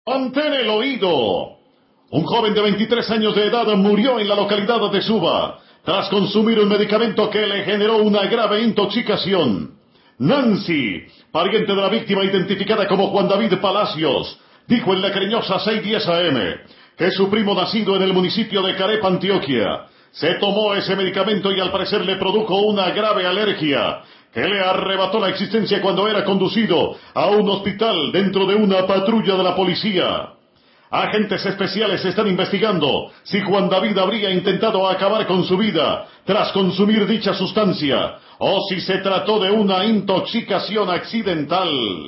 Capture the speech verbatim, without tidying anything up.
Mantén el oído. Un joven de veintitrés años de edad murió en la localidad de Suba tras consumir un medicamento que le generó una grave intoxicación. Nancy, pariente de la víctima identificada como Juan David Palacios, dijo en la cariñosa seiscientos diez A M que su primo nacido en el municipio de Carepa, Antioquia, se tomó ese medicamento y al parecer le produjo una grave alergia que le arrebató la existencia cuando era conducido a un hospital dentro de una patrulla de la policía. Agentes especiales están investigando si Juan David habría intentado acabar con su vida tras consumir dicha sustancia o si se trató de una intoxicación accidental.